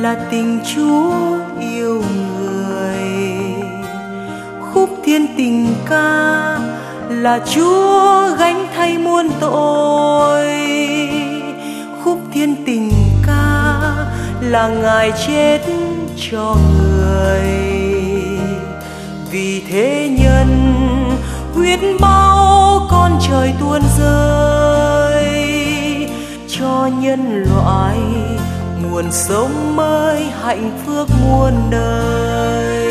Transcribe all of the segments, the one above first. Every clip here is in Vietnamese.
là tình Chúa yêu người. Khúc thiên tình ca là Chúa gánh thay muôn tội. Khúc thiên tình ca là Ngài chết cho người. Vì thế nhân huyết bao con trời tuôn rơi, cho nhân loại nguồn sống mới hạnh phúc muôn đời.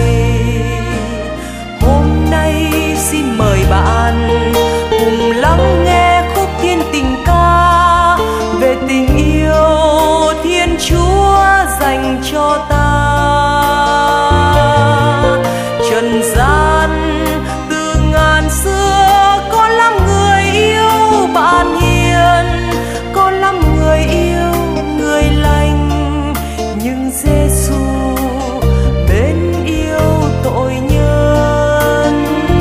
Hôm nay xin mời bạn cùng lắng nghe khúc thiên tình ca về tình yêu Thiên Chúa dành cho ta. Trần gian từ ngàn xưa có lắm người yêu bạn hiền, có lắm người yêu người lành, nhưng Giêsu mến yêu tội nhân.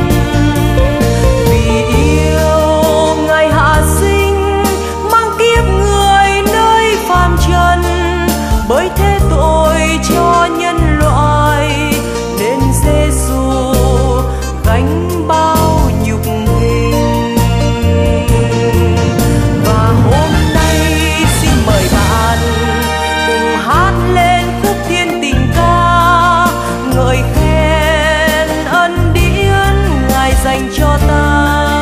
Vì yêu Ngài hạ sinh mang kiếp người nơi phàm trần, bởi thế tội cho nhân loại nên Giêsu gánh bao nhục hình. Và hôm nay xin mời bạn cùng hát lên khúc thiên tình ca, ngợi khen ân điển Ngài dành cho ta.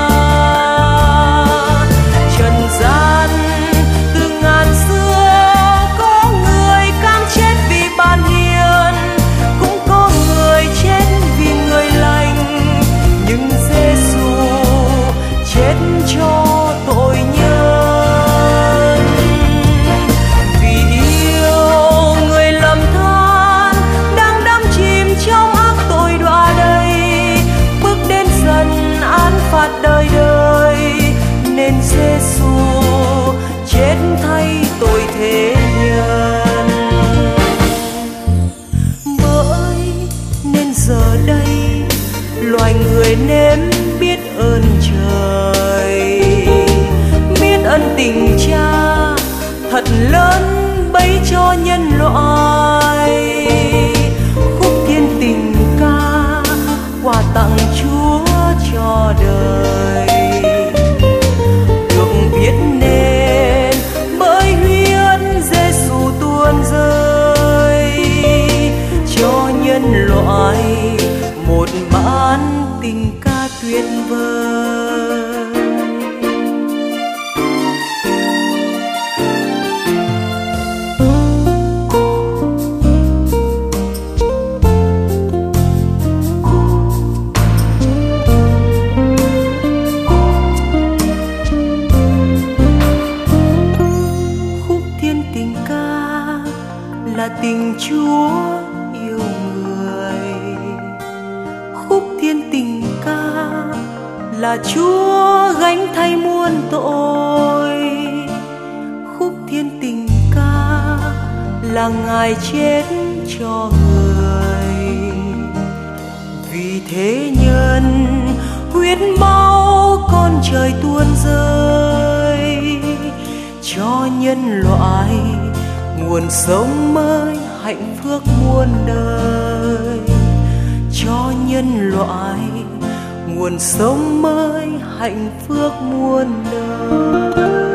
Trần gian từ ngàn xưa có người cam chết vì bạn hiền, cũng có người chết vì người lành, nhưng Giêsu chết cho tội nhân. Vì yêu người lầm than đang đắm chìm trong ác tội đọa đầy, bước đến dần án phạt đời đời, nên Giêsu chết thay tội thế nhân. Bởi nên giờ đây loài người nếm biết ơn trời, biết ân tình Cha thật lớn bấy cho nhân loại. Khúc thiên tình ca quà tặng Chúa cho đời, được viết nên bởi huyết Giêsu tuôn rơi, cho nhân loại một bản tình ca tuyệt vời. Khúc thiên tình ca là tình Chúa yêu người. Khúc thiên tình ca là Chúa gánh thay muôn tội. Khúc thiên tình ca là Ngài chết cho người. Vì thế nhân huyết máu con trời tuôn rơi, cho nhân loại nguồn sống mới hạnh phúc muôn đời, cho nhân loại nguồn sống mới hạnh phúc muôn đời.